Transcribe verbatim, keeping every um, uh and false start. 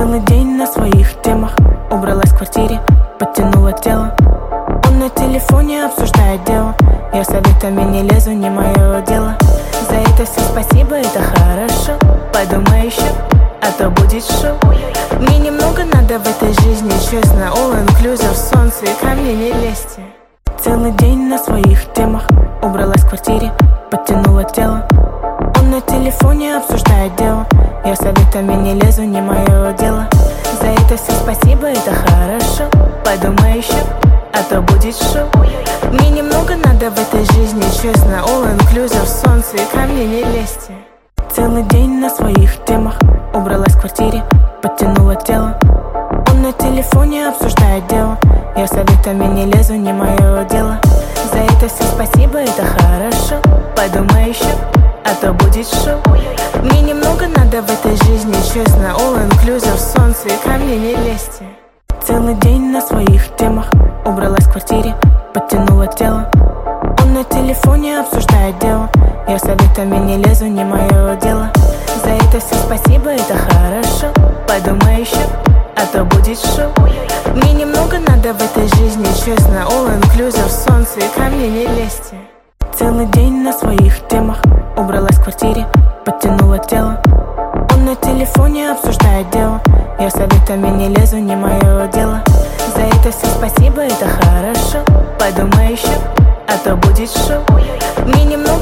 Целый день на своих темах. Убралась в квартире, подтянула тело. Он на телефоне обсуждает дело. Я советами не лезу, не мое дело. За это все спасибо, это хорошо. Подумай еще, а то будет шоу. Мне немного надо в этой жизни, честно. All inclusive, солнце и ко мне не лезьте. Целый день на своих темах. Убралась в квартире, подтянула тело. Он на телефоне обсуждает дело. Я советами не лезу, не мое дело. За это все спасибо, это хорошо. Подумай еще, а то будет шоу. Мне немного надо в этой жизни, честно. All inclusive, солнце и ко мне не лезьте. Целый день на своих темах. Убралась в квартире, подтянула тело. Он на телефоне обсуждает дело. Я советами не лезу, не мое дело. За это все спасибо, это хорошо. Подумай еще, а то будет шоу. Мне немного надо в этой жизни, честно. All inclusive, солнце и ко мне не лезьте. Целый день на своих темах. Убралась в квартире, подтянула тело. Он на телефоне обсуждает дело. Я советами не лезу, не мое дело. За это все спасибо, это хорошо. Подумай еще, а то будет шоу. Мне немного надо в этой жизни, честно. All inclusive, солнце и ко мне не лезьте. Целый день на своих темах. Убралась в квартире, подтянула тело. Он на телефоне обсуждает дело. Я советами не лезу, не мое дело. За это все спасибо, это хорошо. Подумай еще, а то будет шоу. Мне немного